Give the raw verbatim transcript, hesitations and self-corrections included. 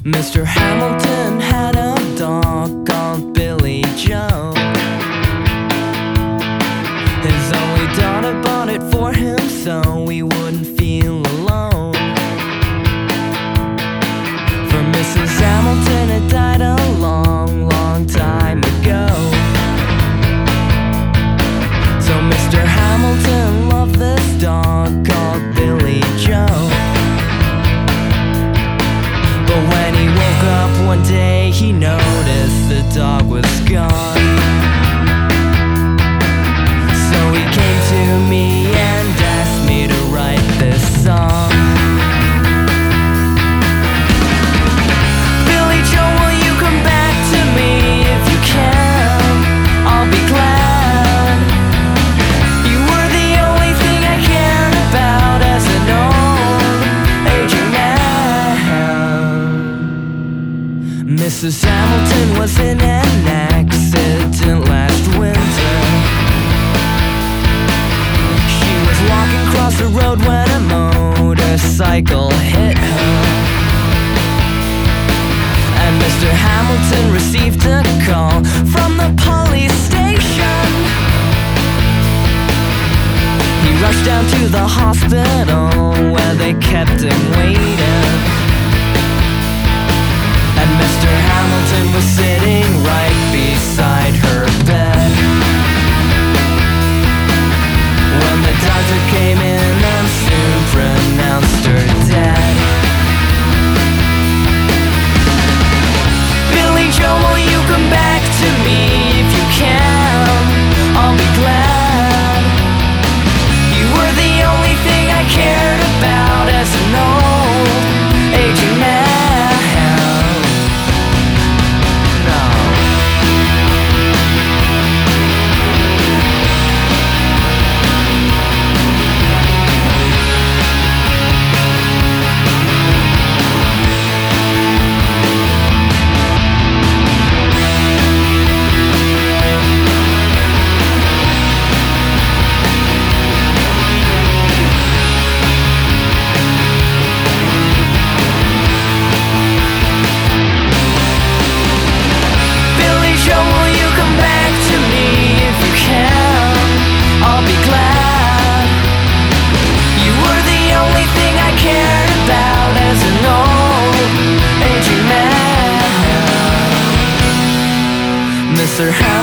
Mister Hamilton had a dog called Billy Joe. His only daughter bought it for him so he wouldn't feel alone. For Missus Hamilton, it died a long, long time ago. So Mister Hamilton loved this dog called Billy Joe. But when he woke up one day, he noticed the dog was gone. So he came to me and asked me to write this song. Billy Joe, will you come back to me? If you can, I'll be glad. You were the only thing I cared about as an old aging man. Missus Hamilton was in an accident last winter. She was walking across the road when a motorcycle hit her. And Mister Hamilton received a call from the police station. He rushed down to the hospital where they kept him waiting. And Mister Hamilton was sitting right beside her bed when the doctor came in and soon pronounced her dead. Billy Joe, will you come back to me? If you can, I'll be glad. You were the only thing I cared about as an old aging man. Mister